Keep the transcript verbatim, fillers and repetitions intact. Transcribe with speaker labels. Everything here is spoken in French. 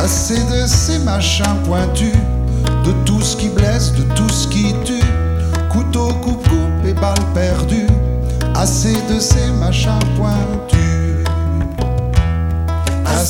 Speaker 1: Assez de ces machins pointus, de tout ce qui blesse, de tout ce qui tue. Couteau, coupe, coupe et balles perdues. Assez de ces machins pointus.